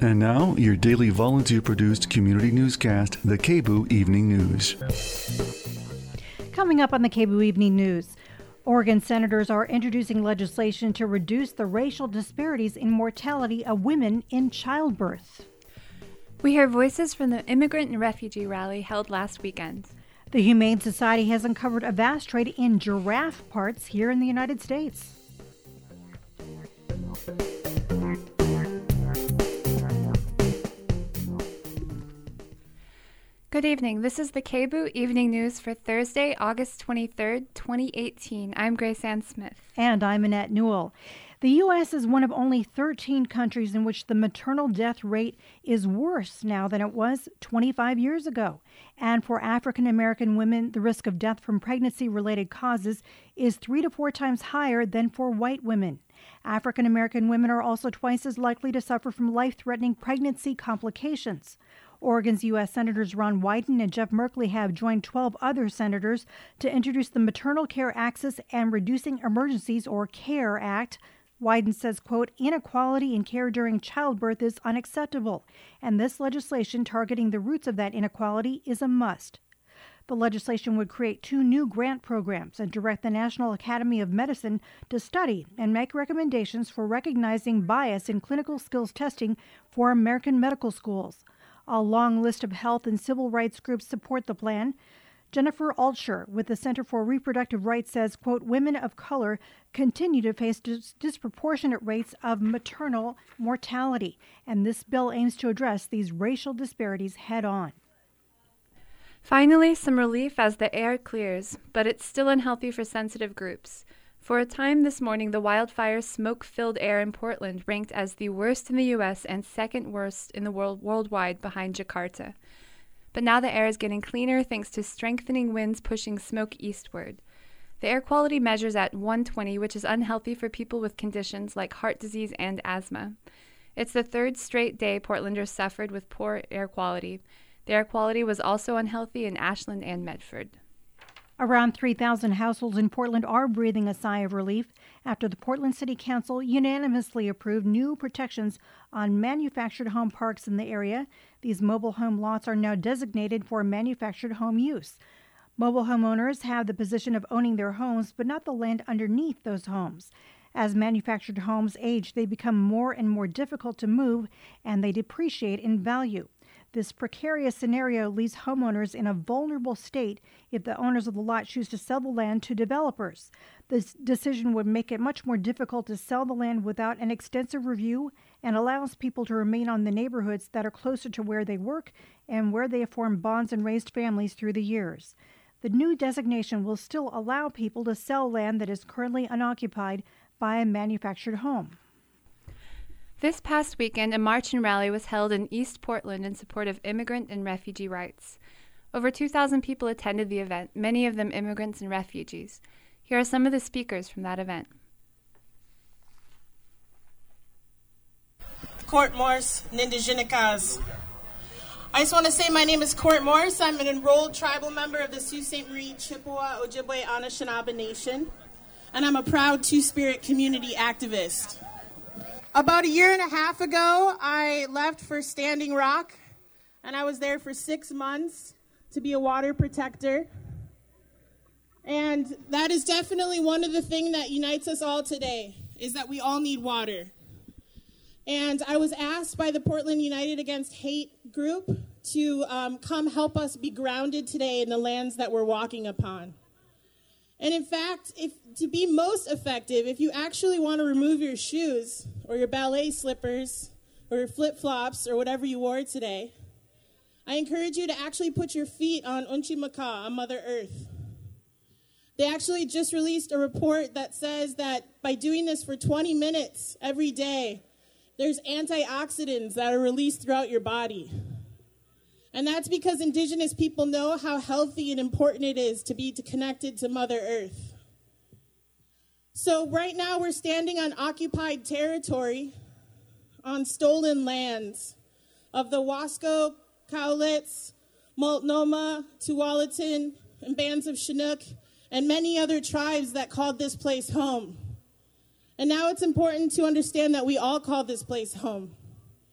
And now, your daily volunteer-produced community newscast, the KBOO Evening News. Coming up on the KBOO Evening News, Oregon senators are introducing legislation to reduce the racial disparities in mortality of women in childbirth. We hear voices from the immigrant and refugee rally held last weekend. The Humane Society has uncovered a vast trade in giraffe parts here in the United States. Good evening. This is the KBOO Evening News for Thursday, August 23rd, 2018. I'm Grace Ann Smith. And I'm Annette Newell. The U.S. is one of only 13 countries in which the maternal death rate is worse now than it was 25 years ago. And for African American women, the risk of death from pregnancy-related causes is 3 to 4 times higher than for white women. African American women are also twice as likely to suffer from life-threatening pregnancy complications. Oregon's U.S. Senators Ron Wyden and Jeff Merkley have joined 12 other senators to introduce the Maternal Care Access and Reducing Emergencies, or CARE Act. Wyden says, quote, inequality in care during childbirth is unacceptable, and this legislation targeting the roots of that inequality is a must. The legislation would create 2 new grant programs and direct the National Academy of Medicine to study and make recommendations for recognizing bias in clinical skills testing for American medical schools. A long list of health and civil rights groups support the plan. Jennifer Altscher with the Center for Reproductive Rights says, quote, women of color continue to face disproportionate rates of maternal mortality, and this bill aims to address these racial disparities head on. Finally, some relief as the air clears, but it's still unhealthy for sensitive groups. For a time this morning, the wildfire smoke-filled air in Portland ranked as the worst in the U.S. and second worst in the world worldwide behind Jakarta. But now the air is getting cleaner thanks to strengthening winds pushing smoke eastward. The air quality measures at 120, which is unhealthy for people with conditions like heart disease and asthma. It's the 3rd straight day Portlanders suffered with poor air quality. The air quality was also unhealthy in Ashland and Medford. Around 3,000 households in Portland are breathing a sigh of relief after the Portland City Council unanimously approved new protections on manufactured home parks in the area. These mobile home lots are now designated for manufactured home use. Mobile home owners have the position of owning their homes, but not the land underneath those homes. As manufactured homes age, they become more and more difficult to move, and they depreciate in value. This precarious scenario leaves homeowners in a vulnerable state if the owners of the lot choose to sell the land to developers. This decision would make it much more difficult to sell the land without an extensive review and allows people to remain on the neighborhoods that are closer to where they work and where they have formed bonds and raised families through the years. The new designation will still allow people to sell land that is currently unoccupied by a manufactured home. This past weekend, a march and rally was held in East Portland in support of immigrant and refugee rights. Over 2,000 people attended the event, many of them immigrants and refugees. Here are some of the speakers from that event. Court Morse, Nindijinikas. I just want to say my name is Court Morse. I'm an enrolled tribal member of the Sault Ste. Marie, Chippewa, Ojibwe, Anishinaabe Nation, and I'm a proud Two-Spirit community activist. About 1.5 years ago, I left for Standing Rock, and I was there for 6 months to be a water protector. And that is definitely one of the things that unites us all today, is that we all need water. And I was asked by the Portland United Against Hate group to come help us be grounded today in the lands that we're walking upon. And in fact, to be most effective, if you actually want to remove your shoes or your ballet slippers or your flip-flops or whatever you wore today, I encourage you to actually put your feet on Unchimaka, on Mother Earth. They actually just released a report that says that by doing this for 20 minutes every day, there's antioxidants that are released throughout your body. And that's because Indigenous people know how healthy and important it is to be connected to Mother Earth. So right now we're standing on occupied territory, on stolen lands of the Wasco, Cowlitz, Multnomah, Tualatin, and bands of Chinook, and many other tribes that called this place home. And now it's important to understand that we all call this place home.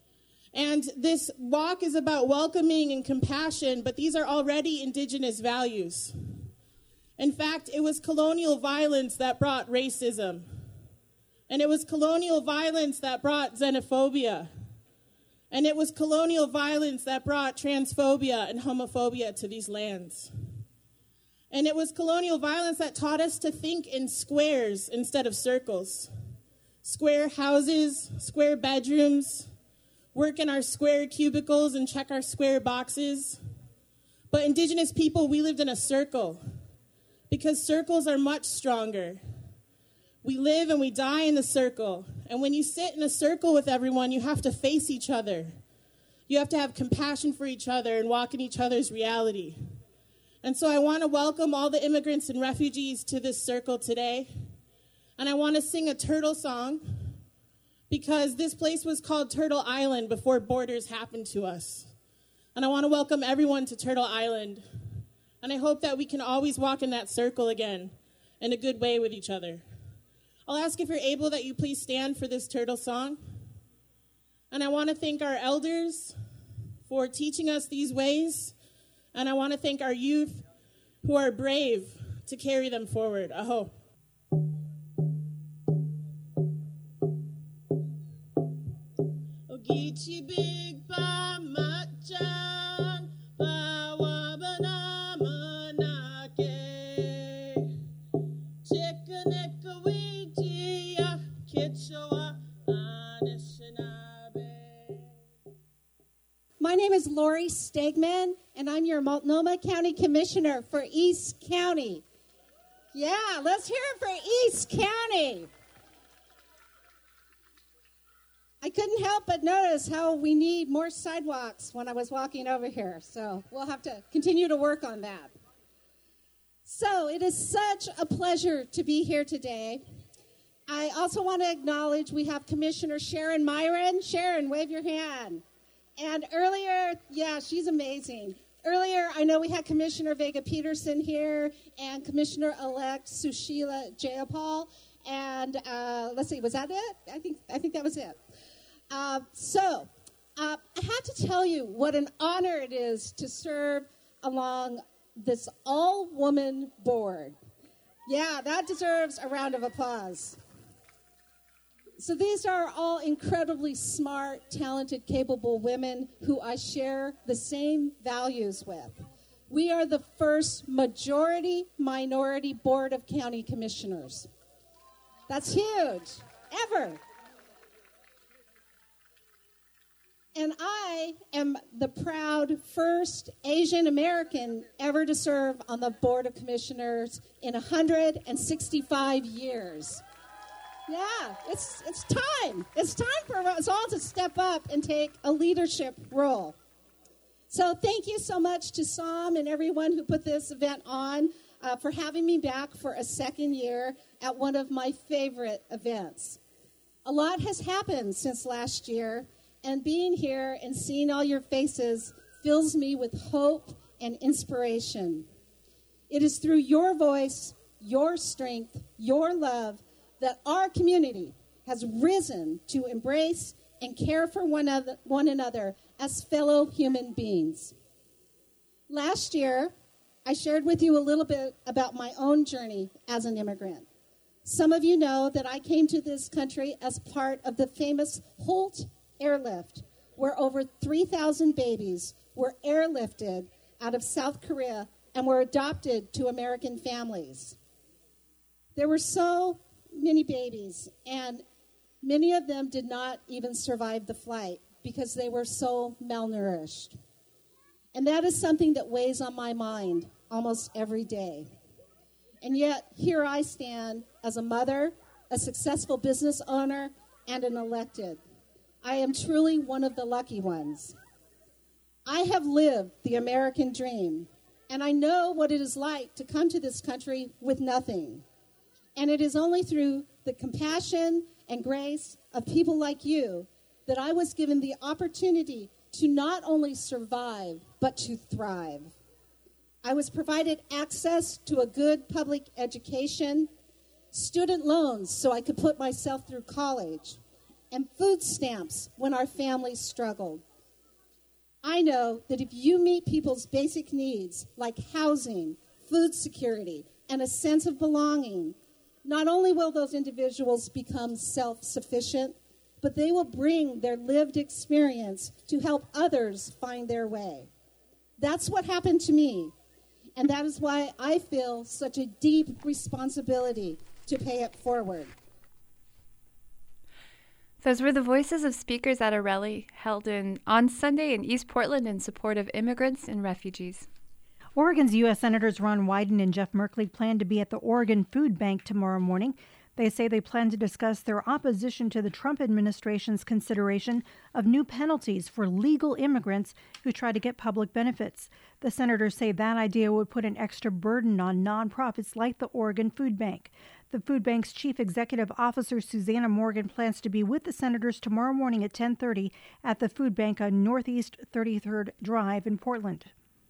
And this walk is about welcoming and compassion, but these are already indigenous values. In fact, it was colonial violence that brought racism. And it was colonial violence that brought xenophobia. And it was colonial violence that brought transphobia and homophobia to these lands. And it was colonial violence that taught us to think in squares instead of circles. Square houses, square bedrooms, work in our square cubicles and check our square boxes. But indigenous people, we lived in a circle because circles are much stronger. We live and we die in the circle. And when you sit in a circle with everyone, you have to face each other. You have to have compassion for each other and walk in each other's reality. And so I want to welcome all the immigrants and refugees to this circle today. And I want to sing a turtle song because this place was called Turtle Island before borders happened to us. And I want to welcome everyone to Turtle Island. And I hope that we can always walk in that circle again in a good way with each other. I'll ask if you're able that you please stand for this turtle song. And I want to thank our elders for teaching us these ways. And I want to thank our youth who are brave to carry them forward. Aho. Ogichi big pa machan pa wabana manake chikanekawi kitchawa anishinaabe. My name is Lori Stegman, and I'm your Multnomah County Commissioner for East County. Yeah, let's hear it for East County. I couldn't help but notice how we need more sidewalks when I was walking over here, so we'll have to continue to work on that. So it is such a pleasure to be here today. I also want to acknowledge we have Commissioner Sharon Myron. Sharon, wave your hand. And earlier, yeah, she's amazing. Earlier, I know we had Commissioner Vega Peterson here and Commissioner-elect Sushila Jayapal. And let's see, was that it? I think that was it. I have to tell you what an honor it is to serve along this all-woman board. Yeah, that deserves a round of applause. So these are all incredibly smart, talented, capable women who I share the same values with. We are the first majority-minority board of county commissioners. That's huge, ever. And I am the proud first Asian American ever to serve on the Board of Commissioners in 165 years. Yeah, it's time. It's time for us all to step up and take a leadership role. So thank you so much to Sam and everyone who put this event on for having me back for a second year at one of my favorite events. A lot has happened since last year, and being here and seeing all your faces fills me with hope and inspiration. It is through your voice, your strength, your love, that our community has risen to embrace and care for one another as fellow human beings. Last year, I shared with you a little bit about my own journey as an immigrant. Some of you know that I came to this country as part of the famous Holt Airlift, where over 3,000 babies were airlifted out of South Korea and were adopted to American families. There were so many babies, and many of them did not even survive the flight because they were so malnourished. And that is something that weighs on my mind almost every day. And yet, here I stand as a mother, a successful business owner, and an elected. I am truly one of the lucky ones. I have lived the American dream, and I know what it is like to come to this country with nothing. And it is only through the compassion and grace of people like you that I was given the opportunity to not only survive, but to thrive. I was provided access to a good public education, student loans so I could put myself through college, and food stamps when our families struggled. I know that if you meet people's basic needs like housing, food security, and a sense of belonging, not only will those individuals become self-sufficient, but they will bring their lived experience to help others find their way. That's what happened to me, and that is why I feel such a deep responsibility to pay it forward. Those were the voices of speakers at a rally held on Sunday in East Portland in support of immigrants and refugees. Oregon's U.S. Senators Ron Wyden and Jeff Merkley plan to be at the Oregon Food Bank tomorrow morning. They say they plan to discuss their opposition to the Trump administration's consideration of new penalties for legal immigrants who try to get public benefits. The senators say that idea would put an extra burden on nonprofits like the Oregon Food Bank. The food bank's chief executive officer, Susanna Morgan, plans to be with the senators tomorrow morning at 10:30 at the food bank on Northeast 33rd Drive in Portland.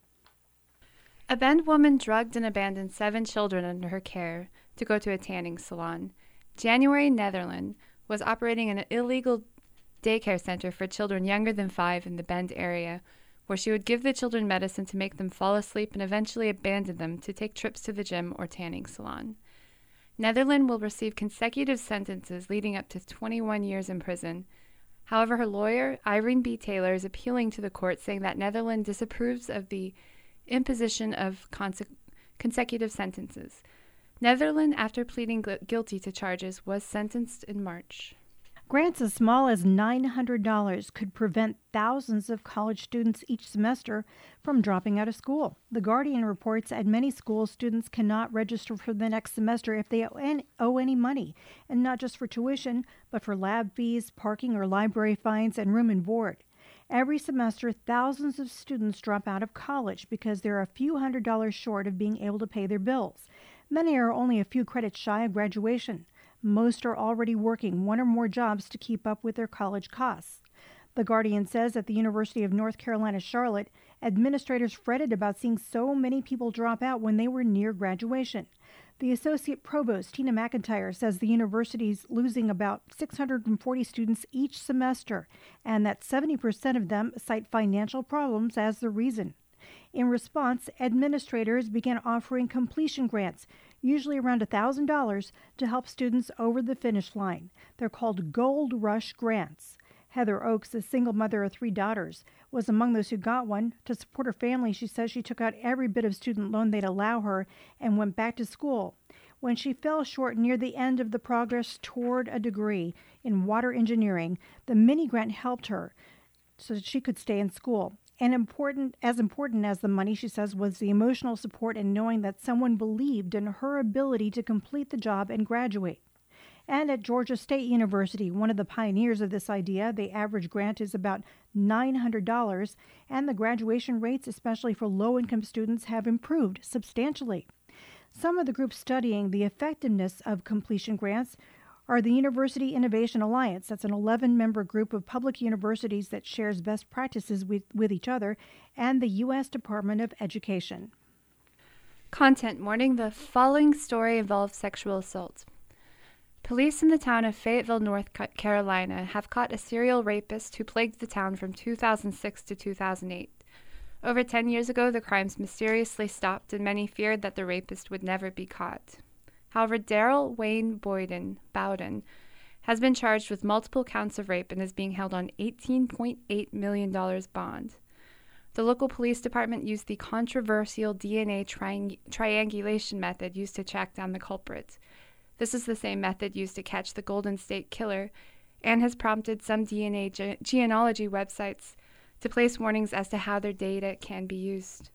A Bend woman drugged and abandoned 7 children under her care to go to a tanning salon. January Netherland was operating an illegal daycare center for children younger than 5 in the Bend area, where she would give the children medicine to make them fall asleep and eventually abandon them to take trips to the gym or tanning salon. Netherland will receive consecutive sentences leading up to 21 years in prison. However, her lawyer, Irene B. Taylor, is appealing to the court, saying that Netherland disapproves of the imposition of consecutive sentences. Netherland, after pleading guilty to charges, was sentenced in March. Grants as small as $900 could prevent thousands of college students each semester from dropping out of school. The Guardian reports at many schools, students cannot register for the next semester if they owe any money, and not just for tuition, but for lab fees, parking or library fines, and room and board. Every semester, thousands of students drop out of college because they're a few $100s short of being able to pay their bills. Many are only a few credits shy of graduation. Most are already working 1 or more jobs to keep up with their college costs. The Guardian says at the University of North Carolina, Charlotte, administrators fretted about seeing so many people drop out when they were near graduation. The Associate Provost, Tina McIntyre, says the university's losing about 640 students each semester, and that 70% of them cite financial problems as the reason. In response, administrators began offering completion grants, usually around $1,000, to help students over the finish line. They're called Gold Rush grants. Heather Oakes, a single mother of 3 daughters, was among those who got one. To support her family, she says she took out every bit of student loan they'd allow her and went back to school. When she fell short near the end of the progress toward a degree in water engineering, the mini grant helped her so that she could stay in school. And important as the money, she says, was the emotional support and knowing that someone believed in her ability to complete the job and graduate. And at Georgia State University, one of the pioneers of this idea, the average grant is about $900, and the graduation rates, especially for low-income students, have improved substantially. Some of the groups studying the effectiveness of completion grants are the University Innovation Alliance. That's an 11-member group of public universities that shares best practices with each other, and the U.S. Department of Education. Content warning: the following story involves sexual assault. Police in the town of Fayetteville, North Carolina, have caught a serial rapist who plagued the town from 2006 to 2008. Over 10 years ago, the crimes mysteriously stopped, and many feared that the rapist would never be caught. However, Daryl Wayne Bowden has been charged with multiple counts of rape and is being held on $18.8 million bond. The local police department used the controversial DNA triangulation method used to track down the culprit. This is the same method used to catch the Golden State Killer and has prompted some DNA genealogy websites to place warnings as to how their data can be used.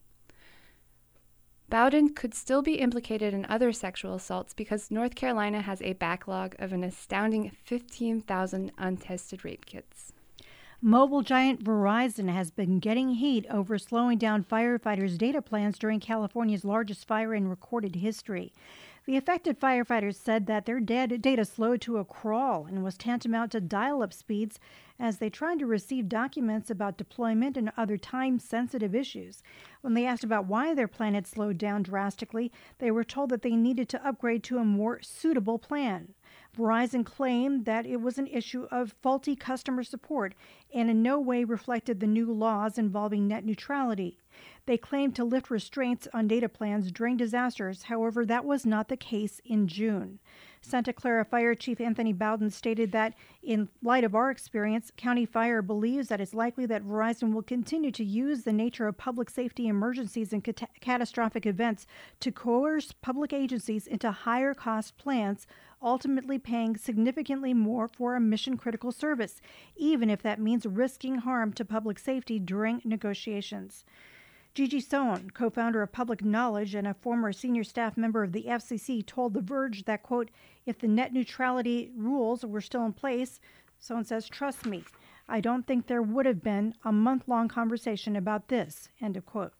Bowden could still be implicated in other sexual assaults because North Carolina has a backlog of an astounding 15,000 untested rape kits. Mobile giant Verizon has been getting heat over slowing down firefighters' data plans during California's largest fire in recorded history. The affected firefighters said that their data slowed to a crawl and was tantamount to dial-up speeds as they tried to receive documents about deployment and other time-sensitive issues. When they asked about why their plan had slowed down drastically, they were told that they needed to upgrade to a more suitable plan. Verizon claimed that it was an issue of faulty customer support and in no way reflected the new laws involving net neutrality. They claimed to lift restraints on data plans during disasters. However, that was not the case in June. Santa Clara Fire Chief Anthony Bowden stated that, in light of our experience, County Fire believes that it's likely that Verizon will continue to use the nature of public safety emergencies and catastrophic events to coerce public agencies into higher cost plans, ultimately paying significantly more for a mission-critical service, even if that means risking harm to public safety during negotiations. Gigi Sohn, co-founder of Public Knowledge and a former senior staff member of the FCC, told The Verge that, quote, if the net neutrality rules were still in place, Sohn says, trust me, I don't think there would have been a month-long conversation about this, end of quote.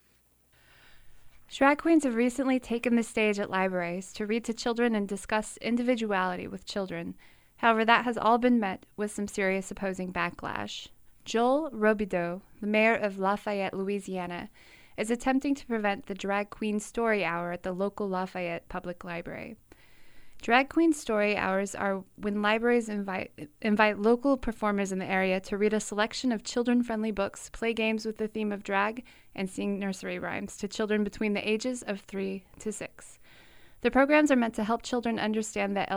Drag queens have recently taken the stage at libraries to read to children and discuss individuality with children. However, that has all been met with some serious opposing backlash. Joel Robideau, the mayor of Lafayette, Louisiana, is attempting to prevent the Drag Queen Story Hour at the local Lafayette Public Library. Drag Queen Story Hours are when libraries invite local performers in the area to read a selection of children-friendly books, play games with the theme of drag, and sing nursery rhymes to children between the ages of 3 to 6. The programs are meant to help children understand the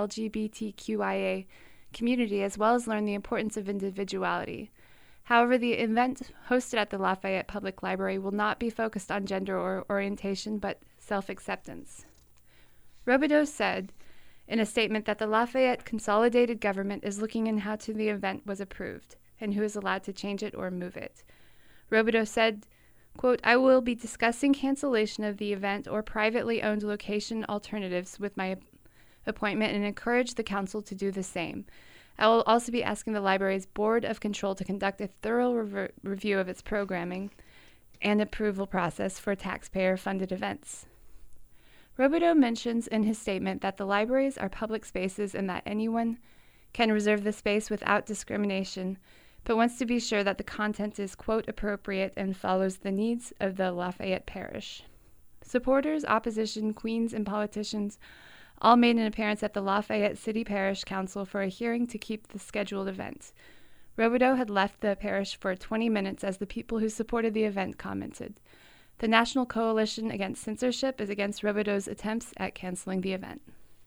LGBTQIA community as well as learn the importance of individuality. However, the event hosted at the Lafayette Public Library will not be focused on gender or orientation, but self-acceptance. Robideau said in a statement that the Lafayette Consolidated Government is looking into how the event was approved and who is allowed to change it or move it. Robideau said, quote, I will be discussing cancellation of the event or privately owned location alternatives with my appointment and encourage the council to do the same. I will also be asking the library's Board of Control to conduct a thorough review of its programming and approval process for taxpayer-funded events. Robideau mentions in his statement that the libraries are public spaces and that anyone can reserve the space without discrimination, but wants to be sure that the content is, quote, appropriate and follows the needs of the Lafayette Parish. Supporters, opposition, queens, and politicians all made an appearance at the Lafayette City Parish Council for a hearing to keep the scheduled event. Robideau had left the parish for 20 minutes as the people who supported the event commented. The National Coalition Against Censorship is against Robideau's attempts at canceling the event.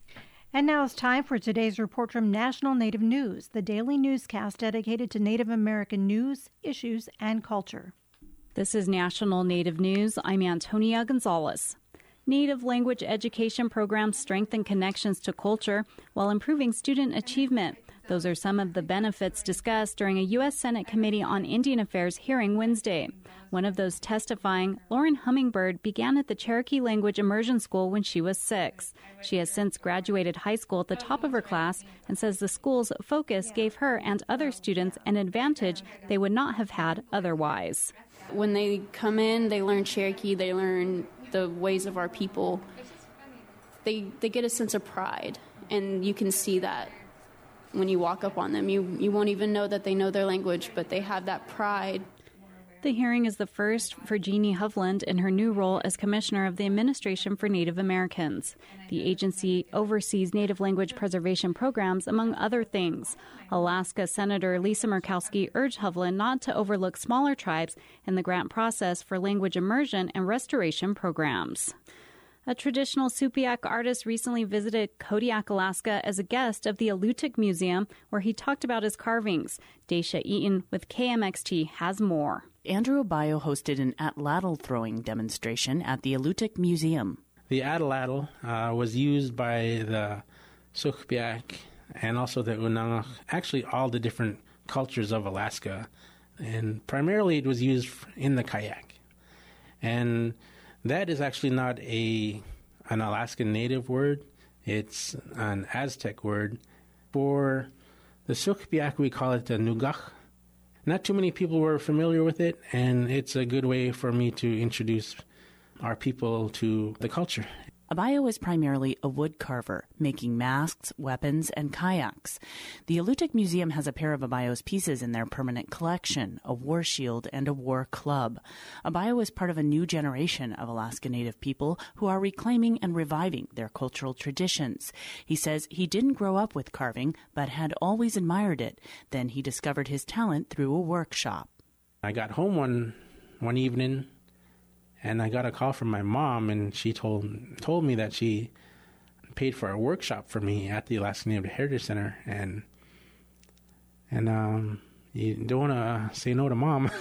And now it's time for today's report from National Native News, the daily newscast dedicated to Native American news, issues, and culture. This is National Native News. I'm Antonia Gonzalez. Native language education programs strengthen connections to culture while improving student achievement. Those are some of the benefits discussed during a U.S. Senate Committee on Indian Affairs hearing Wednesday. One of those testifying, Lauren Hummingbird, began at the Cherokee Language Immersion School when she was 6. She has since graduated high school at the top of her class and says the school's focus gave her and other students an advantage they would not have had otherwise. When they come in, they learn Cherokee, they learn the ways of our people. They get a sense of pride, and you can see that when you walk up on them. You won't even know that they know their language, but they have that pride. The hearing is the first for Jeannie Hovland in her new role as Commissioner of the Administration for Native Americans. The agency oversees Native language preservation programs, among other things. Alaska Senator Lisa Murkowski urged Hovland not to overlook smaller tribes in the grant process for language immersion and restoration programs. A traditional Supiaq artist recently visited Kodiak, Alaska as a guest of the Alutiiq Museum, where he talked about his carvings. Daisha Eaton with KMXT has more. Andrew Abayo hosted an atlatl throwing demonstration at the Alutiiq Museum. The atlatl was used by the Sugpiaq and also the Unangaq, actually all the different cultures of Alaska. And primarily it was used in the kayak. And that is actually not an Alaskan Native word. It's an Aztec word. For the Sugpiaq, we call it a nugach. Not too many people were familiar with it, and it's a good way for me to introduce our people to the culture. Abayo is primarily a wood carver, making masks, weapons, and kayaks. The Alutiiq Museum has a pair of Abayo's pieces in their permanent collection, a war shield and a war club. Abayo is part of a new generation of Alaska Native people who are reclaiming and reviving their cultural traditions. He says he didn't grow up with carving, but had always admired it. Then he discovered his talent through a workshop. I got home one evening, and I got a call from my mom, and she told me that she paid for a workshop for me at the Alaska Native Heritage Center, and you don't want to say no to Mom.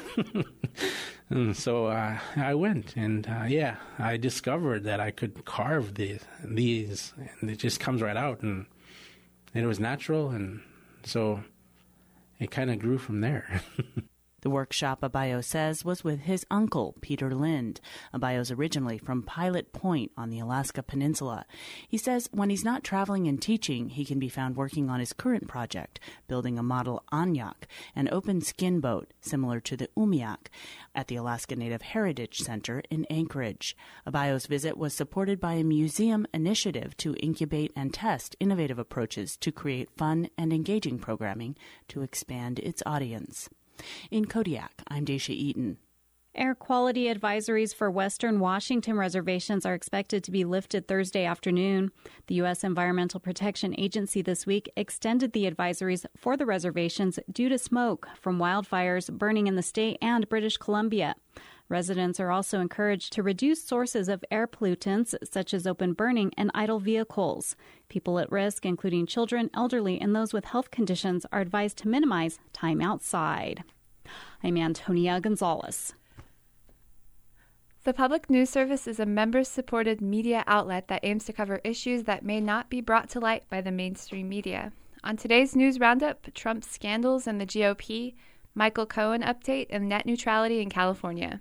And so I went, and I discovered that I could carve these, and it just comes right out, and it was natural, and so it kind of grew from there. The workshop, Abayo says, was with his uncle, Peter Lind. Abayo's originally from Pilot Point on the Alaska Peninsula. He says when he's not traveling and teaching, he can be found working on his current project, building a model Anyak, an open skin boat similar to the Umiak, at the Alaska Native Heritage Center in Anchorage. Abayo's visit was supported by a museum initiative to incubate and test innovative approaches to create fun and engaging programming to expand its audience. In Kodiak, I'm Daisha Eaton. Air quality advisories for Western Washington reservations are expected to be lifted Thursday afternoon. The U.S. Environmental Protection Agency this week extended the advisories for the reservations due to smoke from wildfires burning in the state and British Columbia. Residents are also encouraged to reduce sources of air pollutants, such as open burning and idle vehicles. People at risk, including children, elderly, and those with health conditions, are advised to minimize time outside. I'm Antonia Gonzalez. The Public News Service is a member-supported media outlet that aims to cover issues that may not be brought to light by the mainstream media. On today's News Roundup, Trump's scandals and the GOP, Michael Cohen update, and net neutrality in California.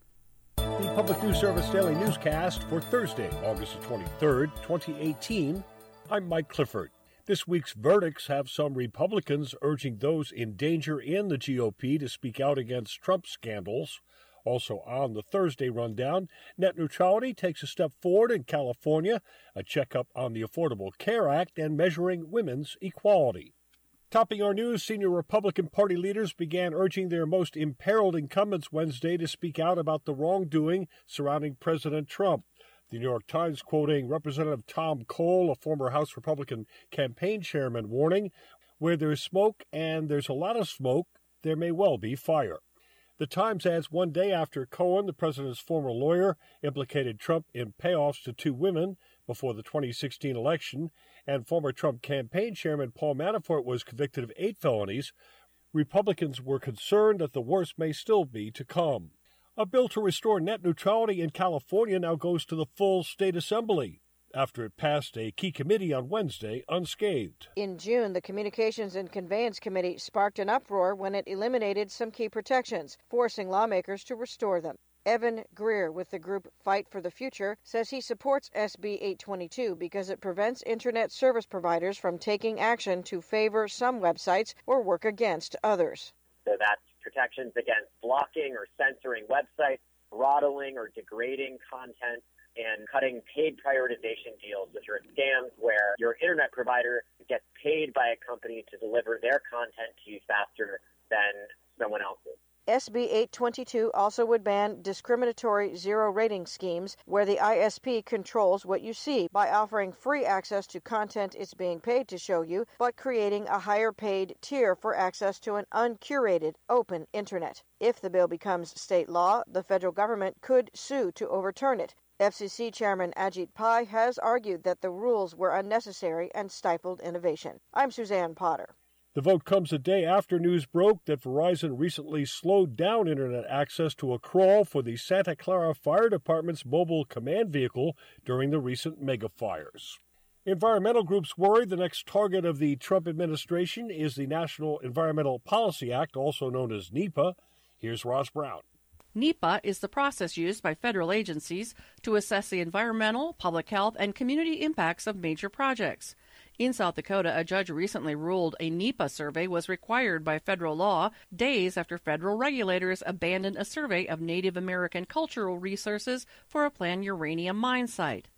The Public News Service Daily Newscast for Thursday, August 23rd, 2018. I'm Mike Clifford. This week's verdicts have some Republicans urging those in danger in the GOP to speak out against Trump scandals. Also on the Thursday rundown, net neutrality takes a step forward in California, a checkup on the Affordable Care Act, and measuring women's equality. Topping our news, senior Republican Party leaders began urging their most imperiled incumbents Wednesday to speak out about the wrongdoing surrounding President Trump. The New York Times quoting Representative Tom Cole, a former House Republican campaign chairman, warning, "Where there's smoke, and there's a lot of smoke, there may well be fire." The Times adds one day after Cohen, the president's former lawyer, implicated Trump in payoffs to two women before the 2016 election, and former Trump campaign chairman Paul Manafort was convicted of 8 felonies, Republicans were concerned that the worst may still be to come. A bill to restore net neutrality in California now goes to the full state assembly after it passed a key committee on Wednesday unscathed. In June, the Communications and Conveyance Committee sparked an uproar when it eliminated some key protections, forcing lawmakers to restore them. Evan Greer with the group Fight for the Future says he supports SB 822 because it prevents Internet service providers from taking action to favor some websites or work against others. So that's protections against blocking or censoring websites, throttling or degrading content, and cutting paid prioritization deals, which are scams where your Internet provider gets paid by a company to deliver their content to you faster than someone else's. SB 822 also would ban discriminatory zero-rating schemes where the ISP controls what you see by offering free access to content it's being paid to show you, but creating a higher paid tier for access to an uncurated, open Internet. If the bill becomes state law, the federal government could sue to overturn it. FCC Chairman Ajit Pai has argued that the rules were unnecessary and stifled innovation. I'm Suzanne Potter. The vote comes a day after news broke that Verizon recently slowed down Internet access to a crawl for the Santa Clara Fire Department's mobile command vehicle during the recent mega fires. Environmental groups worry the next target of the Trump administration is the National Environmental Policy Act, also known as NEPA. Here's Ross Brown. NEPA is the process used by federal agencies to assess the environmental, public health, and community impacts of major projects. In South Dakota, a judge recently ruled a NEPA survey was required by federal law days after federal regulators abandoned a survey of Native American cultural resources for a planned uranium mine site.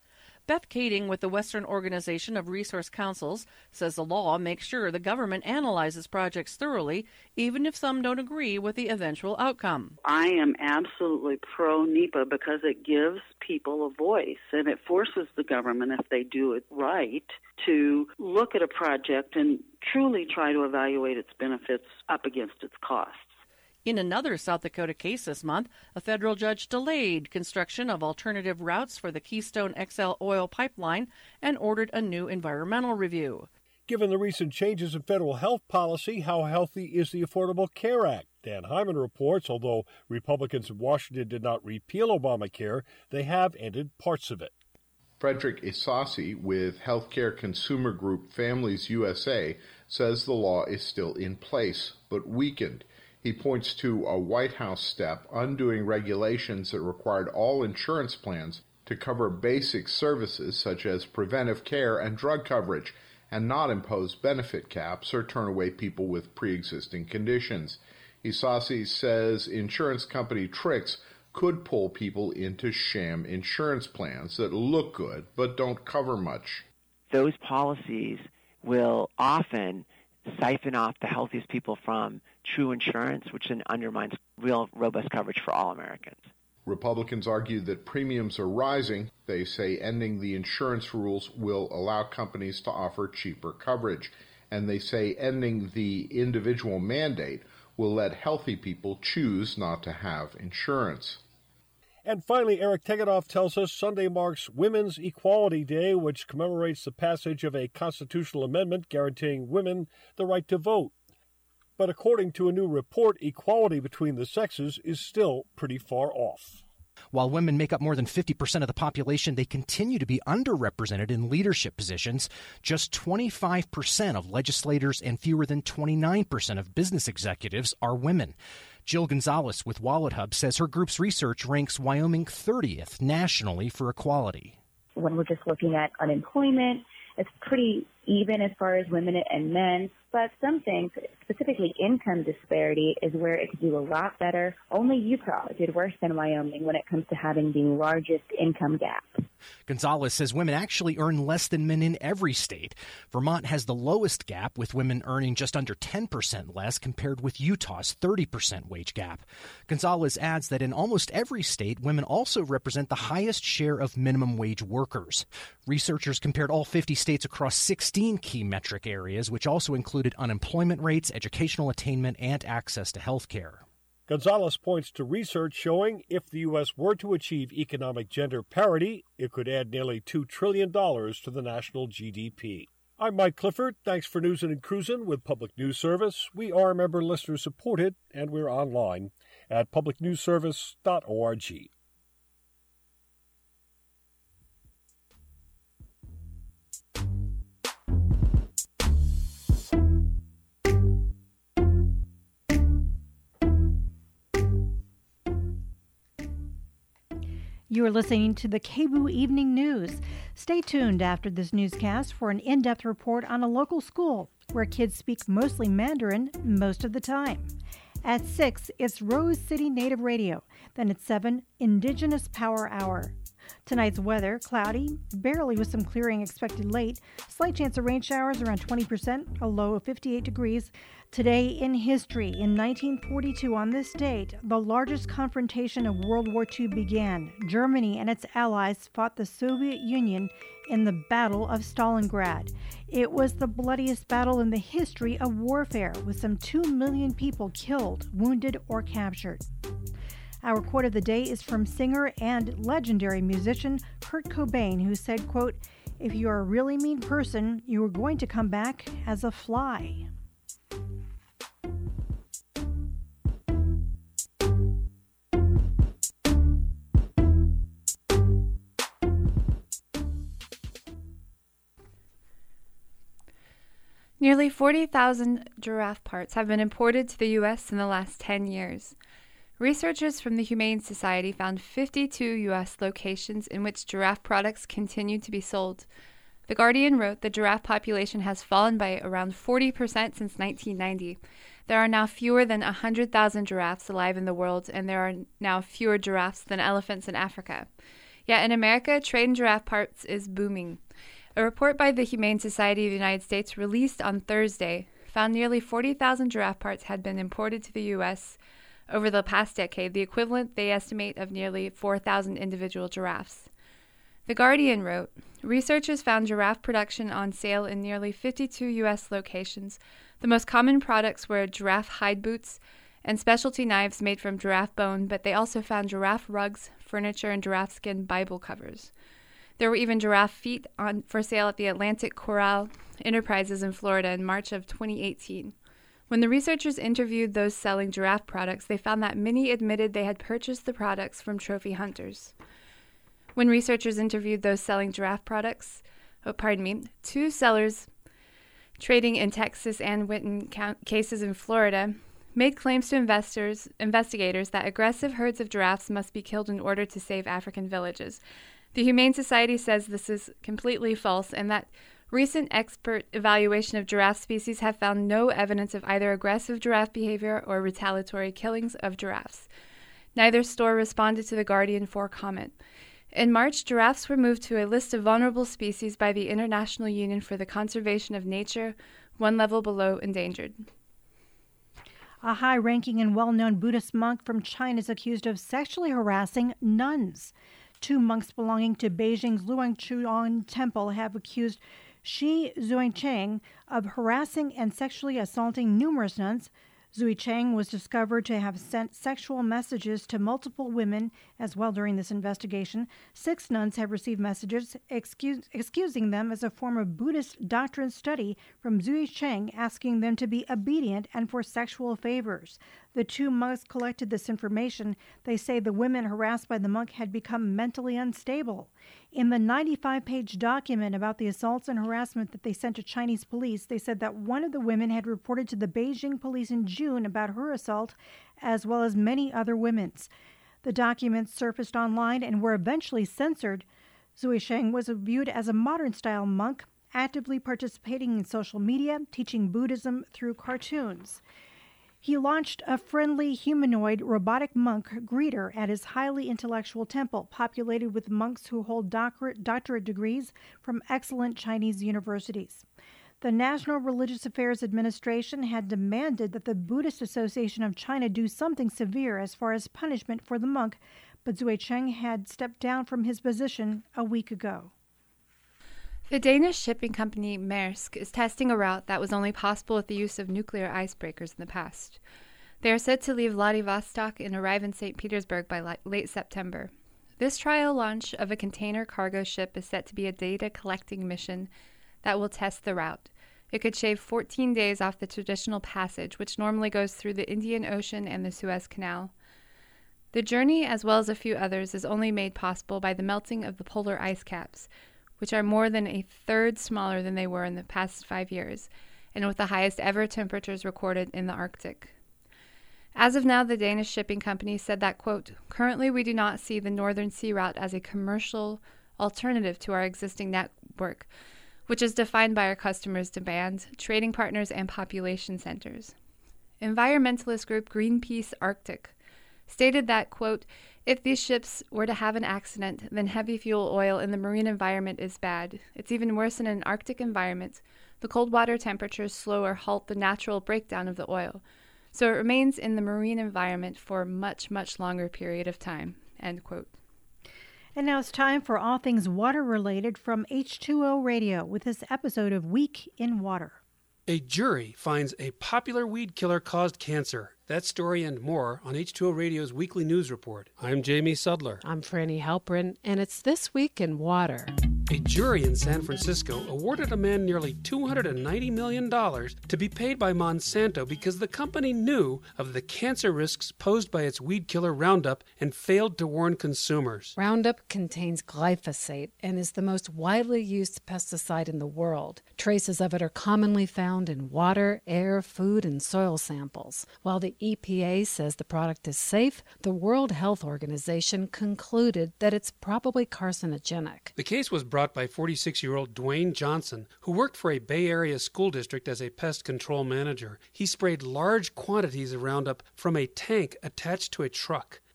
Beth Kading with the Western Organization of Resource Councils says the law makes sure the government analyzes projects thoroughly, even if some don't agree with the eventual outcome. I am absolutely pro-NEPA because it gives people a voice, and it forces the government, if they do it right, to look at a project and truly try to evaluate its benefits up against its costs. In another South Dakota case this month, a federal judge delayed construction of alternative routes for the Keystone XL oil pipeline and ordered a new environmental review. Given the recent changes in federal health policy, how healthy is the Affordable Care Act? Dan Hyman reports, although Republicans in Washington did not repeal Obamacare, they have ended parts of it. Frederick Isasi with healthcare consumer group Families USA says the law is still in place, but weakened. He points to a White House step undoing regulations that required all insurance plans to cover basic services such as preventive care and drug coverage, and not impose benefit caps or turn away people with pre-existing conditions. Isasi says insurance company tricks could pull people into sham insurance plans that look good but don't cover much. Those policies will often siphon off the healthiest people from true insurance, which then undermines real robust coverage for all Americans. Republicans argue that premiums are rising. They say ending the insurance rules will allow companies to offer cheaper coverage. And they say ending the individual mandate will let healthy people choose not to have insurance. And finally, Eric Tegetthoff tells us Sunday marks Women's Equality Day, which commemorates the passage of a constitutional amendment guaranteeing women the right to vote. But according to a new report, equality between the sexes is still pretty far off. While women make up more than 50% of the population, they continue to be underrepresented in leadership positions. Just 25% of legislators and fewer than 29% of business executives are women. Jill Gonzalez with WalletHub says her group's research ranks Wyoming 30th nationally for equality. When we're just looking at unemployment, it's pretty even as far as women and men. But some things, specifically income disparity, is where it could do a lot better. Only Utah did worse than Wyoming when it comes to having the largest income gap. Gonzalez says women actually earn less than men in every state. Vermont has the lowest gap, with women earning just under 10% less compared with Utah's 30% wage gap. Gonzalez adds that in almost every state, women also represent the highest share of minimum wage workers. Researchers compared all 50 states across 16 key metric areas, which also included unemployment rates, educational attainment, and access to health care. Gonzalez points to research showing if the U.S. were to achieve economic gender parity, it could add nearly $2 trillion to the national GDP. I'm Mike Clifford. Thanks for Newsin' and Cruisin' with Public News Service. We are member listener supported, and we're online at publicnewsservice.org. You are listening to the KBOO Evening News. Stay tuned after this newscast for an in-depth report on a local school where kids speak mostly Mandarin most of the time. At 6, it's Rose City Native Radio. Then at 7, Indigenous Power Hour. Tonight's weather, cloudy, barely with some clearing expected late. Slight chance of rain showers around 20%, a low of 58 degrees. Today in history, in 1942 on this date, the largest confrontation of World War II began. Germany and its allies fought the Soviet Union in the Battle of Stalingrad. It was the bloodiest battle in the history of warfare, with some 2 million people killed, wounded, or captured. Our quote of the day is from singer and legendary musician Kurt Cobain, who said, quote, "If you're a really mean person, you are going to come back as a fly." Nearly 40,000 giraffe parts have been imported to the U.S. in the last 10 years. Researchers from the Humane Society found 52 U.S. locations in which giraffe products continue to be sold. The Guardian wrote the giraffe population has fallen by around 40% since 1990. There are now fewer than 100,000 giraffes alive in the world, and there are now fewer giraffes than elephants in Africa. Yet in America, trade in giraffe parts is booming. A report by the Humane Society of the United States released on Thursday found nearly 40,000 giraffe parts had been imported to the U.S. over the past decade, the equivalent, they estimate, of nearly 4,000 individual giraffes. The Guardian wrote, researchers found giraffe production on sale in nearly 52 U.S. locations. The most common products were giraffe hide boots and specialty knives made from giraffe bone, but they also found giraffe rugs, furniture, and giraffe skin Bible covers. There were even giraffe feet for sale at the Atlantic Corral Enterprises in Florida in March of 2018. When the researchers interviewed those selling giraffe products, they found that many admitted they had purchased the products from trophy hunters. When researchers interviewed those selling giraffe products, two sellers trading in Texas and Winton cases in Florida made claims to investigators that aggressive herds of giraffes must be killed in order to save African villages. The Humane Society says this is completely false and that recent expert evaluation of giraffe species have found no evidence of either aggressive giraffe behavior or retaliatory killings of giraffes. Neither store responded to the Guardian for comment. In March, giraffes were moved to a list of vulnerable species by the International Union for the Conservation of Nature, one level below endangered. A high-ranking and well-known Buddhist monk from China is accused of sexually harassing nuns. 2 monks belonging to Beijing's Luangchuan Temple have accused Shi Zuicheng of harassing and sexually assaulting numerous nuns. Zuicheng was discovered to have sent sexual messages to multiple women as well during this investigation. 6 nuns have received messages excusing them as a form of Buddhist doctrine study from Zuicheng, asking them to be obedient and for sexual favors. The 2 monks collected this information. They say the women harassed by the monk had become mentally unstable. In the 95-page document about the assaults and harassment that they sent to Chinese police, they said that one of the women had reported to the Beijing police in June about her assault, as well as many other women's. The documents surfaced online and were eventually censored. Zuicheng was viewed as a modern-style monk, actively participating in social media, teaching Buddhism through cartoons. He launched a friendly humanoid robotic monk greeter at his highly intellectual temple, populated with monks who hold doctorate degrees from excellent Chinese universities. The National Religious Affairs Administration had demanded that the Buddhist Association of China do something severe as far as punishment for the monk, but Zuicheng had stepped down from his position a week ago. The Danish shipping company Maersk is testing a route that was only possible with the use of nuclear icebreakers in the past. They are set to leave Vladivostok and arrive in St. Petersburg by late September. This trial launch of a container cargo ship is set to be a data collecting mission that will test the route. It could shave 14 days off the traditional passage, which normally goes through the Indian Ocean and the Suez Canal. The journey, as well as a few others, is only made possible by the melting of the polar ice caps, which are more than a third smaller than they were in the past 5 years, and with the highest ever temperatures recorded in the Arctic. As of now, the Danish shipping company said that, quote, currently we do not see the Northern Sea Route as a commercial alternative to our existing network, which is defined by our customers' demand, trading partners, and population centers. Environmentalist group Greenpeace Arctic stated that, quote, if these ships were to have an accident, then heavy fuel oil in the marine environment is bad. It's even worse in an Arctic environment. The cold water temperatures slow or halt the natural breakdown of the oil, so it remains in the marine environment for a much, much longer period of time, end quote. And now it's time for all things water-related from H2O Radio with this episode of Week in Water. A jury finds a popular weed killer caused cancer. That story and more on H2O Radio's weekly news report. I'm Jamie Sudler. I'm Franny Halprin, and it's This Week in Water. A jury in San Francisco awarded a man nearly $290 million to be paid by Monsanto because the company knew of the cancer risks posed by its weed killer Roundup and failed to warn consumers. Roundup contains glyphosate and is the most widely used pesticide in the world. Traces of it are commonly found in water, air, food, and soil samples. While the EPA says the product is safe, the World Health Organization concluded that it's probably carcinogenic. The case was brought by 46-year-old Dwayne Johnson, who worked for a Bay Area school district as a pest control manager. He sprayed large quantities of Roundup from a tank attached to a truck.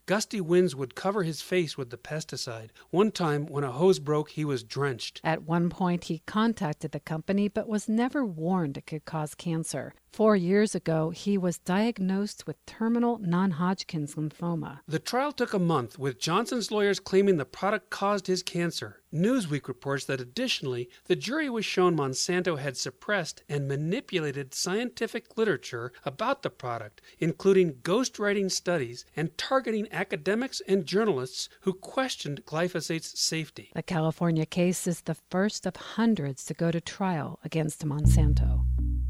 Gusty winds would cover his face with the pesticide. One time, when a hose broke, he was drenched. At one point, he contacted the company but was never warned it could cause cancer. 4 years ago, he was diagnosed with terminal non-Hodgkin's lymphoma. The trial took a month, with Johnson's lawyers claiming the product caused his cancer. Newsweek reports that additionally, the jury was shown Monsanto had suppressed and manipulated scientific literature about the product, including ghostwriting studies and targeting academics and journalists who questioned glyphosate's safety. The California case is the first of hundreds to go to trial against Monsanto.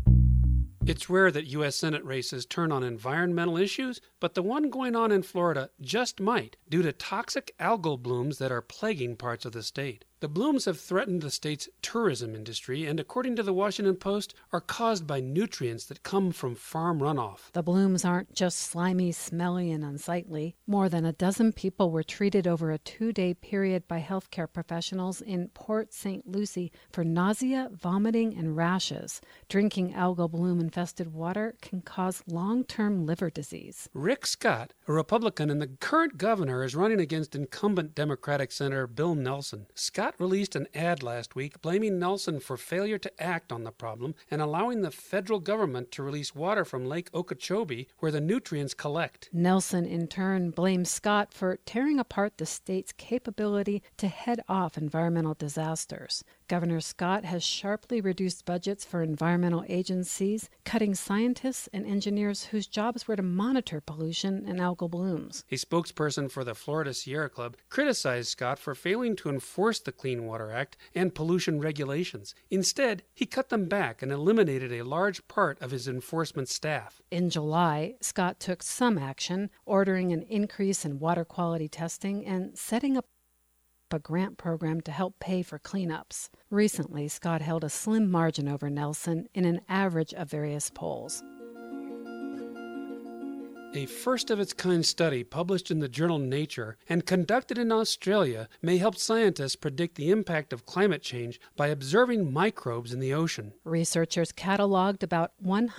It's rare that U.S. Senate races turn on environmental issues, but the one going on in Florida just might, due to toxic algal blooms that are plaguing parts of the state. The blooms have threatened the state's tourism industry and, according to the Washington Post, are caused by nutrients that come from farm runoff. The blooms aren't just slimy, smelly, and unsightly. More than a dozen people were treated over a 2-day period by healthcare professionals in Port St. Lucie for nausea, vomiting, and rashes. Drinking algal bloom-infested water can cause long-term liver disease. Rick Scott, a Republican and the current governor, is running against incumbent Democratic Senator Bill Nelson. Scott released an ad last week blaming Nelson for failure to act on the problem and allowing the federal government to release water from Lake Okeechobee where the nutrients collect. Nelson, in turn, blames Scott for tearing apart the state's capability to head off environmental disasters. Governor Scott has sharply reduced budgets for environmental agencies, cutting scientists and engineers whose jobs were to monitor pollution and algal blooms. A spokesperson for the Florida Sierra Club criticized Scott for failing to enforce the Clean Water Act and pollution regulations. Instead, he cut them back and eliminated a large part of his enforcement staff. In July, Scott took some action, ordering an increase in water quality testing and setting up a grant program to help pay for cleanups. Recently, Scott held a slim margin over Nelson in an average of various polls. A first-of-its-kind study published in the journal Nature and conducted in Australia may help scientists predict the impact of climate change by observing microbes in the ocean. Researchers cataloged about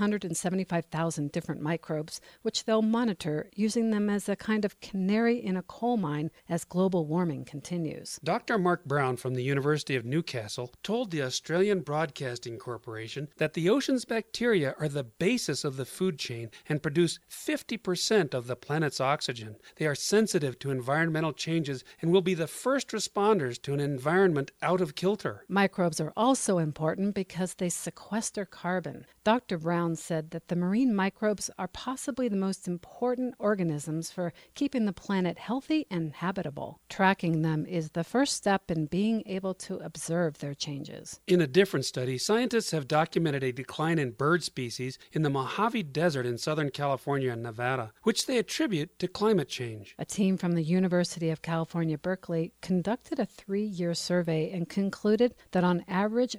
175,000 different microbes, which they'll monitor, using them as a kind of canary in a coal mine as global warming continues. Dr. Mark Brown from the University of Newcastle told the Australian Broadcasting Corporation that the ocean's bacteria are the basis of the food chain and produce 50% of the planet's oxygen. They are sensitive to environmental changes and will be the first responders to an environment out of kilter. Microbes are also important because they sequester carbon. Dr. Brown said that the marine microbes are possibly the most important organisms for keeping the planet healthy and habitable. Tracking them is the first step in being able to observe their changes. In a different study, scientists have documented a decline in bird species in the Mojave Desert in Southern California and Nevada, which they attribute to climate change. A team from the University of California, Berkeley, conducted a 3-year survey and concluded that on average,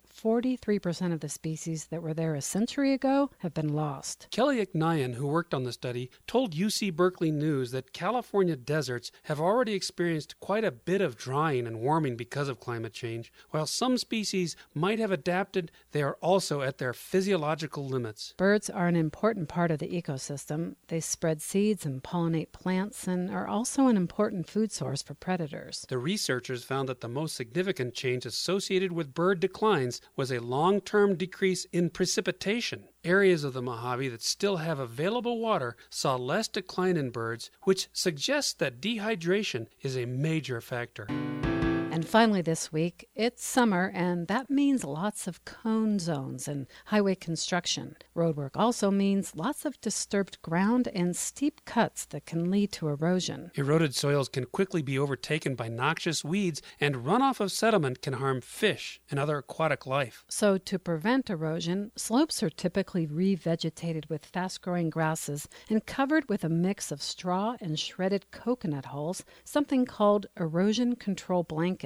43% of the species that were there a century ago have been lost. Kelly Eknayan, who worked on the study, told UC Berkeley News that California deserts have already experienced quite a bit of drying and warming because of climate change. While some species might have adapted, they are also at their physiological limits. Birds are an important part of the ecosystem. They spread seeds and pollinate plants and are also an important food source for predators. The researchers found that the most significant change associated with bird declines was a long-term decrease in precipitation. Areas of the Mojave that still have available water saw less decline in birds, which suggests that dehydration is a major factor. And finally this week, it's summer, and that means lots of cone zones and highway construction. Roadwork also means lots of disturbed ground and steep cuts that can lead to erosion. Eroded soils can quickly be overtaken by noxious weeds, and runoff of sediment can harm fish and other aquatic life. So to prevent erosion, slopes are typically revegetated with fast-growing grasses and covered with a mix of straw and shredded coconut hulls, something called erosion control blankets.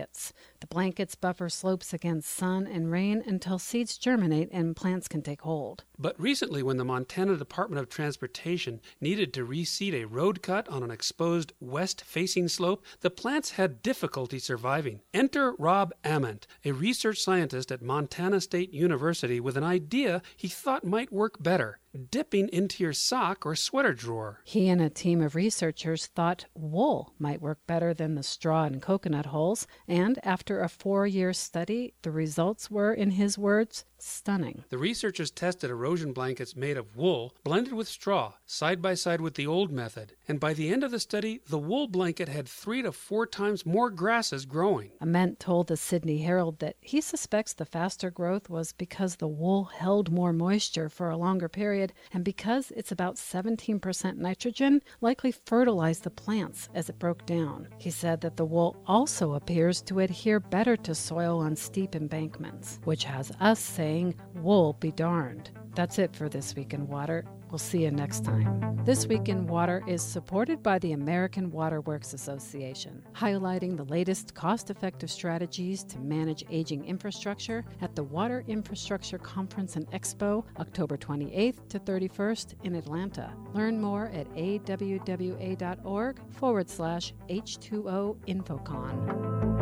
blankets. The blankets buffer slopes against sun and rain until seeds germinate and plants can take hold. But recently, when the Montana Department of Transportation needed to reseed a road cut on an exposed west-facing slope, the plants had difficulty surviving. Enter Rob Ament, a research scientist at Montana State University with an idea he thought might work better: dipping into your sock or sweater drawer. He and a team of researchers thought wool might work better than the straw and coconut hulls, and after a 4-year study, the results were, in his words, stunning. The researchers tested erosion blankets made of wool blended with straw, side by side with the old method, and by the end of the study, the wool blanket had 3 to 4 times more grasses growing. Ament told the Sydney Herald that he suspects the faster growth was because the wool held more moisture for a longer period, and because it's about 17% nitrogen, likely fertilized the plants as it broke down. He said that the wool also appears to adhere better to soil on steep embankments, which has us saying, wool be darned. That's it for This Week in Water. We'll see you next time. This Week in Water is supported by the American Water Works Association, highlighting the latest cost-effective strategies to manage aging infrastructure at the Water Infrastructure Conference and Expo, October 28th to 31st in Atlanta. Learn more at awwa.org/H2O Infocon.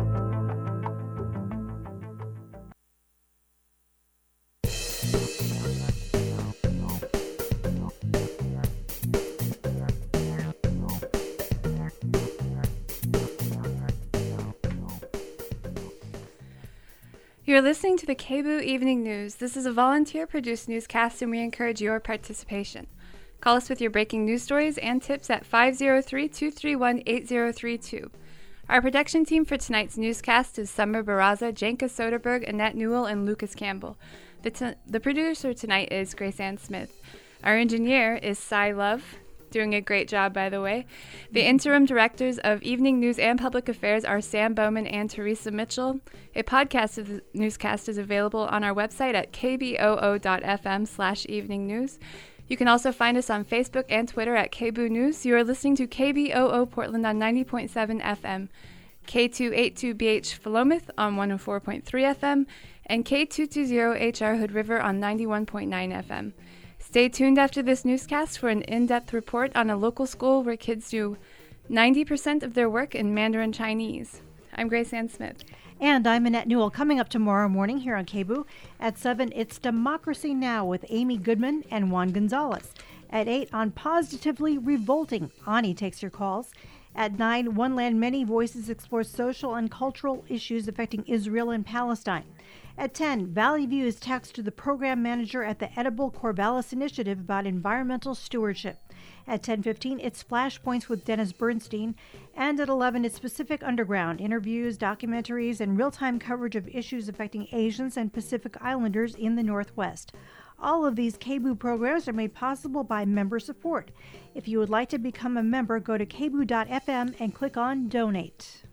You're listening to the KBOO Evening News. This is a volunteer-produced newscast, and we encourage your participation. Call us with your breaking news stories and tips at 503-231-8032. Our production team for tonight's newscast is Summer Barraza, Janka Soderberg, Annette Newell, and Lucas Campbell. The producer tonight is Grace Ann Smith. Our engineer is Cy Love, doing a great job, by the way. The interim directors of Evening News and Public Affairs are Sam Bowman and Teresa Mitchell. A podcast of the newscast is available on our website at kboo.fm/evening news. You can also find us on Facebook and Twitter at KBOO News. You are listening to KBOO Portland on 90.7 FM, K282BH Philomath on 104.3 FM, and K220HR Hood River on 91.9 FM. Stay tuned after this newscast for an in-depth report on a local school where kids do 90% of their work in Mandarin Chinese. I'm Grace Ann Smith. And I'm Annette Newell. Coming up tomorrow morning here on KBOO at 7, it's Democracy Now! With Amy Goodman and Juan Gonzalez. At 8, on Positively Revolting, Ani takes your calls. At 9, One Land Many Voices explores social and cultural issues affecting Israel and Palestine. At 10, Valley View is taxed to the program manager at the Edible Corvallis Initiative about environmental stewardship. At 10:15, it's Flashpoints with Dennis Bernstein. And at 11, it's Pacific Underground, interviews, documentaries, and real-time coverage of issues affecting Asians and Pacific Islanders in the Northwest. All of these KBOO programs are made possible by member support. If you would like to become a member, go to kboo.fm and click on Donate.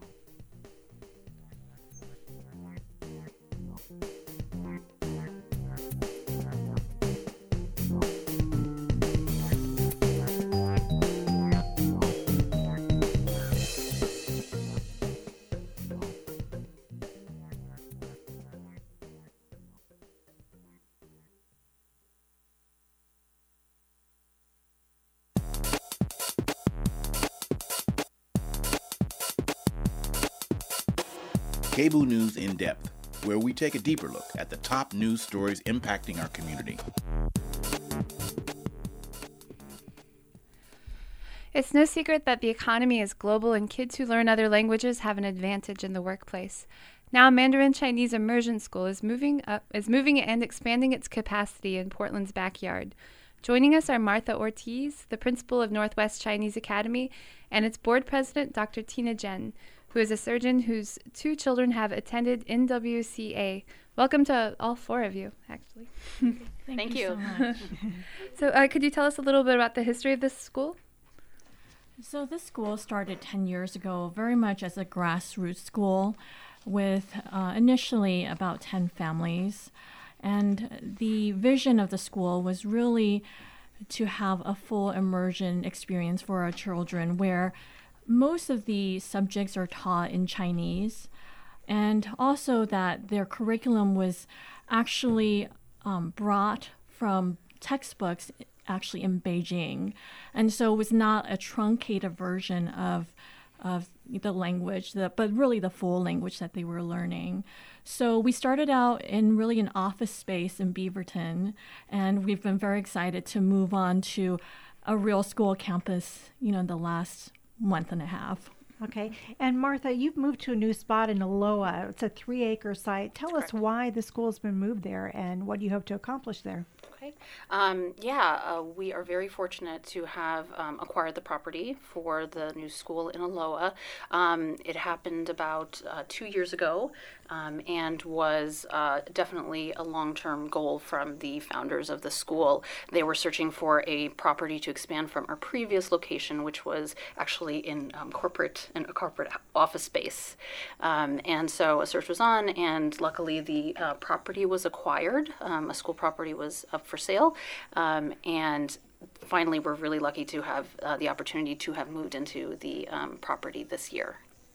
KBOO News in Depth, where we take a deeper look at the top news stories impacting our community. It's no secret that the economy is global and kids who learn other languages have an advantage in the workplace. Now, Mandarin Chinese Immersion School is moving and expanding its capacity in Portland's backyard. Joining us are Martha Ortiz, the principal of Northwest Chinese Academy, and its board president, Dr. Tina Jen, who is a surgeon whose 2 children have attended NWCA. Welcome to all 4 of you, actually. Thank you so much. So could you tell us a little bit about the history of this school? So this school started 10 years ago very much as a grassroots school with initially about 10 families. And the vision of the school was really to have a full immersion experience for our children where most of the subjects are taught in Chinese, and also that their curriculum was actually brought from textbooks actually in Beijing, and so it was not a truncated version of the language, but really the full language that they were learning. So we started out in really an office space in Beaverton, and we've been very excited to move on to a real school campus, in the last month and a half. Okay. And Martha, you've moved to a new spot in Aloha. It's a 3-acre site. Tell us why the school's been moved there and what you hope to accomplish there. Okay. We are very fortunate to have acquired the property for the new school in Aloha. It happened about 2 years ago and was definitely a long-term goal from the founders of the school. They were searching for a property to expand from our previous location, which was actually in a corporate office space. And so a search was on, and luckily the property was acquired. A school property was up for sale, and finally we're really lucky to have the opportunity to have moved into the property this year.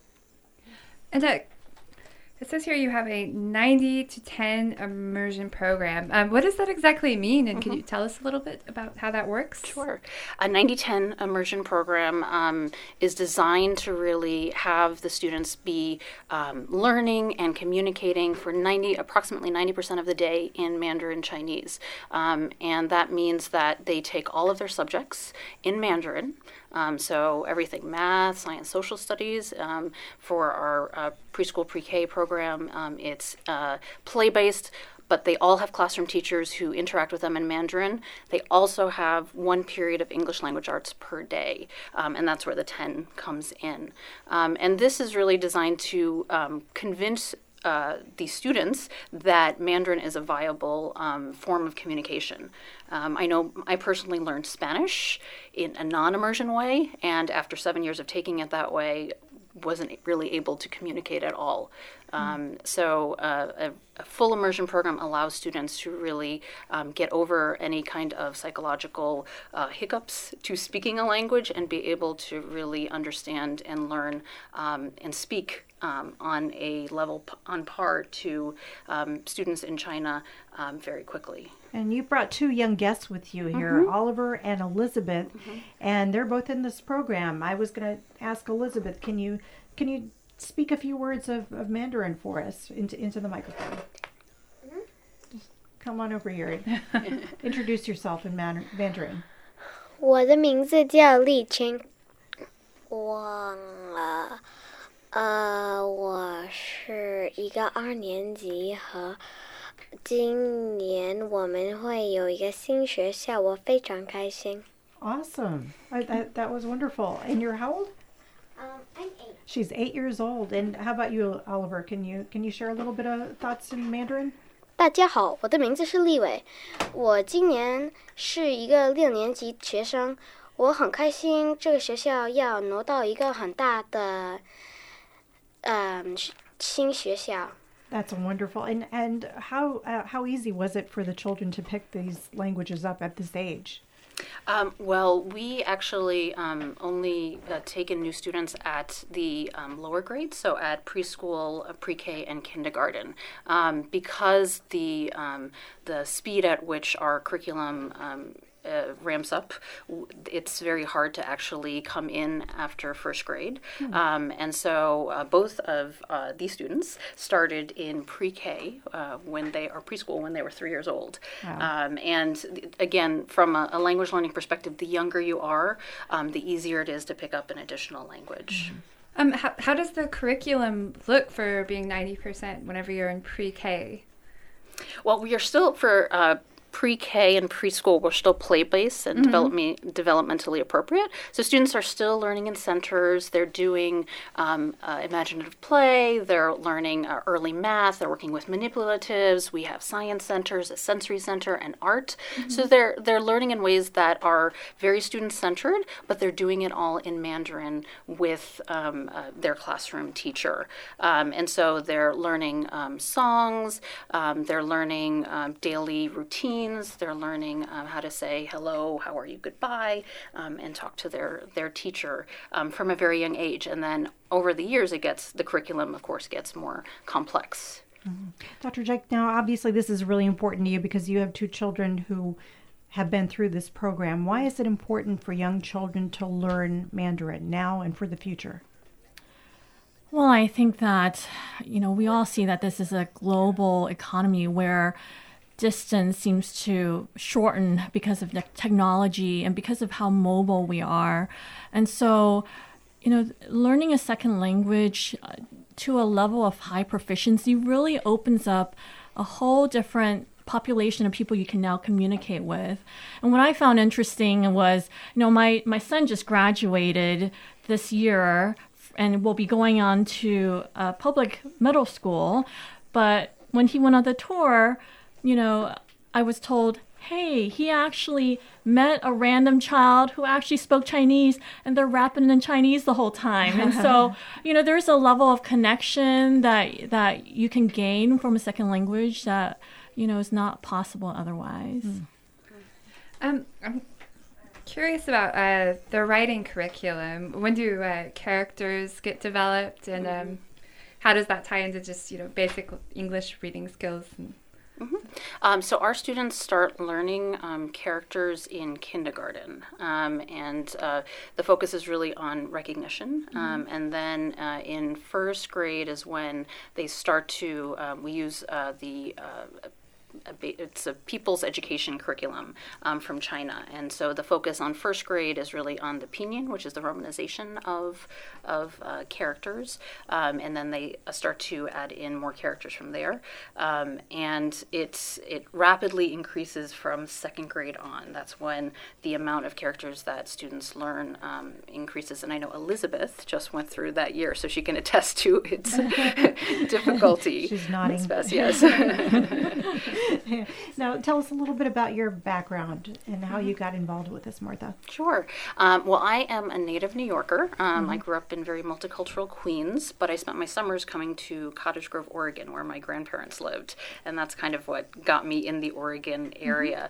And it says here you have a 90 to 10 immersion program. What does that exactly mean? And can you tell us a little bit about how that works? Sure. A 90-10 immersion program is designed to really have the students be learning and communicating for approximately 90% of the day in Mandarin Chinese. And that means that they take all of their subjects in Mandarin. So everything, math, science, social studies. For our preschool pre-K program, it's play-based, but they all have classroom teachers who interact with them in Mandarin. They also have 1 period of English language arts per day, and that's where the 10 comes in. And this is really designed to convince the students that Mandarin is a viable form of communication. I know I personally learned Spanish in a non-immersion way, and after 7 years of taking it that way, wasn't really able to communicate at all. So a full immersion program allows students to really get over any kind of psychological hiccups to speaking a language and be able to really understand and learn and speak on a level on par to students in China very quickly. And you brought 2 young guests with you here, Oliver and Elizabeth, and they're both in this program. I was going to ask Elizabeth, can you speak a few words of Mandarin for us into the microphone? Just come on over here and introduce yourself in Mandarin. 我的名字叫丽青，忘了，我是一个2年级和。今年我们会有一个新学校，我非常开心。 Awesome. That was wonderful. And you're how old? I'm 8. She's 8 years old. And how about you, Oliver? Can you share a little bit of thoughts in Mandarin? 大家好，我的名字是立伟，我今年是一个6年级学生，我很开心这个学校要挪到一个很大的新学校。 That's wonderful. And how easy was it for the children to pick these languages up at this age? Well, we actually only take in new students at the lower grades, so at preschool, pre-K, and kindergarten, because the speed at which our curriculum ramps up, it's very hard to actually come in after first grade. And so both of these students started in pre-K preschool when they were 3 years old. Wow. And again, from a language learning perspective, the younger you are, the easier it is to pick up an additional language. How does the curriculum look for being 90% whenever you're in pre-K? Well, we are still for pre-K and preschool, we're still play-based and developmentally appropriate. So students are still learning in centers. They're doing imaginative play. They're learning early math. They're working with manipulatives. We have science centers, a sensory center, and art. So they're learning in ways that are very student-centered, but they're doing it all in Mandarin with their classroom teacher. And so they're learning songs. They're learning daily routines. greetings. They're learning how to say hello, how are you, goodbye, and talk to their teacher from a very young age. And then over the years, the curriculum, of course, gets more complex. Mm-hmm. Dr. Jake, now obviously this is really important to you because you have 2 children who have been through this program. Why is it important for young children to learn Mandarin now and for the future? Well, I think that, we all see that this is a global economy where distance seems to shorten because of the technology and because of how mobile we are. And so, learning a second language to a level of high proficiency really opens up a whole different population of people you can now communicate with. And what I found interesting was, my son just graduated this year and will be going on to a public middle school. But when he went on the tour, I was told, hey, he actually met a random child who actually spoke Chinese, and they're rapping in Chinese the whole time. And so, there's a level of connection that you can gain from a second language that, is not possible otherwise. I'm curious about the writing curriculum. When do characters get developed, and how does that tie into just, basic English reading skills? So our students start learning characters in kindergarten, and the focus is really on recognition. And then in first grade is when they start to, we use it's a people's education curriculum from China. And so the focus on first grade is really on the pinyin, which is the romanization of characters. And then they start to add in more characters from there. And it rapidly increases from second grade on. That's when the amount of characters that students learn increases. And I know Elizabeth just went through that year, so she can attest to its difficulty. She's nodding. Yes. Now, tell us a little bit about your background and how you got involved with this, Martha. Sure. Well, I am a native New Yorker. I grew up in very multicultural Queens, but I spent my summers coming to Cottage Grove, Oregon, where my grandparents lived, and that's kind of what got me in the Oregon area.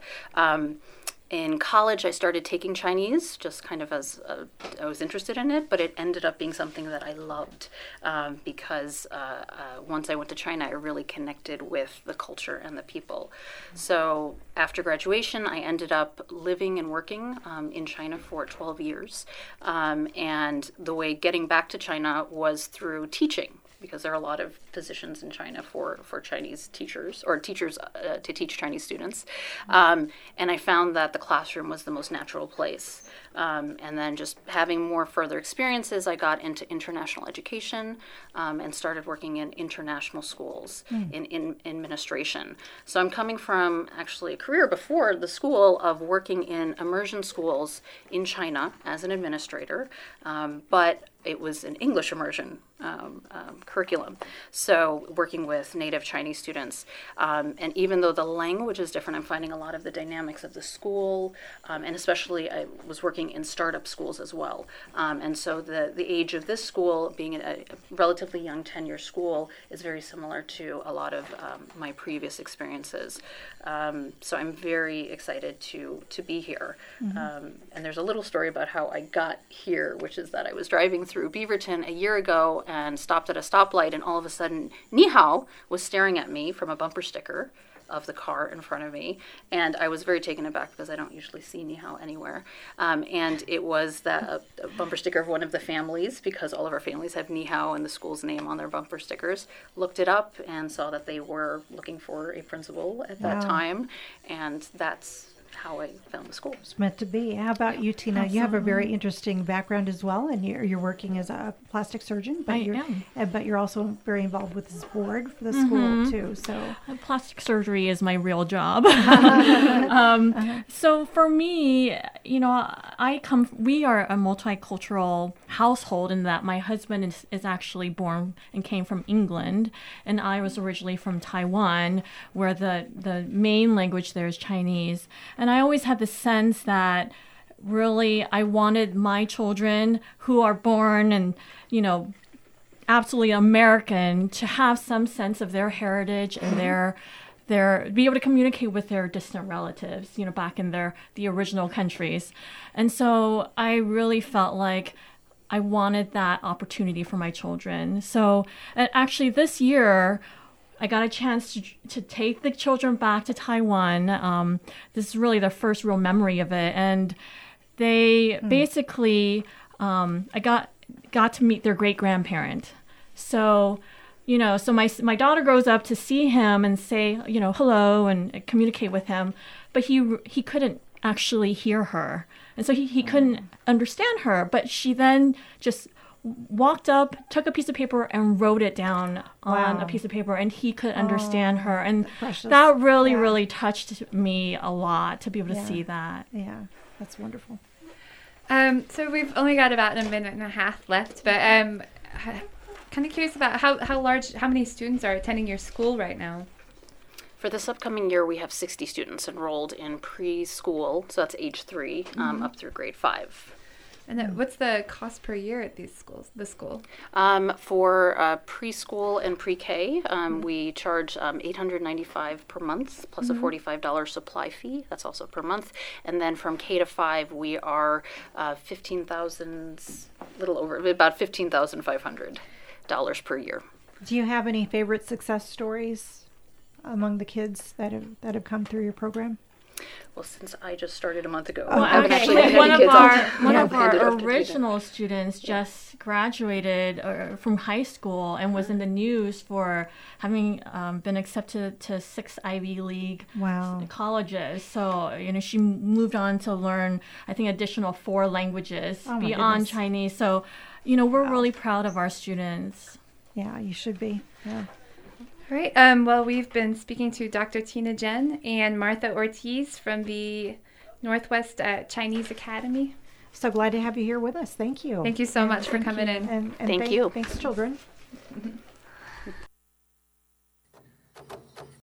In college, I started taking Chinese just kind of as I was interested in it, but it ended up being something that I loved because once I went to China, I really connected with the culture and the people. So after graduation, I ended up living and working in China for 12 years. And the way getting back to China was through teaching, because there are a lot of positions in China for Chinese teachers or teachers to teach Chinese students. And I found that the classroom was the most natural place. And then just having more further experiences, I got into international education and started working in international schools in administration. So I'm coming from actually a career before the school of working in immersion schools in China as an administrator, but it was an English immersion curriculum. So working with native Chinese students. And even though the language is different, I'm finding a lot of the dynamics of the school, and especially I was working in startup schools as well. And so the age of this school, being a relatively young 10-year school, is very similar to a lot of my previous experiences. So I'm very excited to be here. And there's a little story about how I got here, which is that I was driving through Beaverton a year ago and stopped at a stoplight, and all of a sudden Ni Hao was staring at me from a bumper sticker of the car in front of me, and I was very taken aback because I don't usually see Ni Hao anywhere. And it was a bumper sticker of one of the families, because all of our families have Ni Hao and the school's name on their bumper stickers. Looked it up and saw that they were looking for a principal at that time, and that's how I found the school. It's meant to be. How about you, Tina? Absolutely. You have a very interesting background as well, and you're working as a plastic surgeon. But you're also very involved with this board for the school too. So plastic surgery is my real job. So for me, we are a multicultural household in that my husband is actually born and came from England, and I was originally from Taiwan, where the main language there is Chinese. And I always had the sense that really I wanted my children who are born and, absolutely American to have some sense of their heritage and their be able to communicate with their distant relatives, back in the original countries. And so I really felt like I wanted that opportunity for my children. So actually this year, I got a chance to take the children back to Taiwan. This is really the first real memory of it. And they basically, I got to meet their great-grandparent. So, so my daughter grows up to see him and say, hello and communicate with him, but he couldn't actually hear her. And so he couldn't understand her, but she then just walked up, took a piece of paper and wrote it down on a piece of paper, and he could understand her. And that really touched me a lot to be able to see that. Yeah, that's wonderful. So we've only got about a minute and a half left, but kind of curious about how many students are attending your school right now? For this upcoming year, we have 60 students enrolled in preschool, so that's age 3, up through grade 5. And then what's the cost per year at the school? For preschool and pre-K, we charge $895 per month plus a $45 supply fee. That's also per month. And then from K to 5, we are about $15,500 per year. Do you have any favorite success stories among the kids that have come through your program? Well, since I just started a month ago, one of our original students just graduated from high school and was in the news for having been accepted to 6 Ivy League colleges. So she moved on to learn, I think, additional 4 languages beyond Chinese. So we're really proud of our students. Yeah, you should be. Yeah. All right. Well, we've been speaking to Dr. Tina Jen and Martha Ortiz from the Northwest Chinese Academy. So glad to have you here with us. Thank you. Thank you so much for coming in. And thank you. Thanks, children.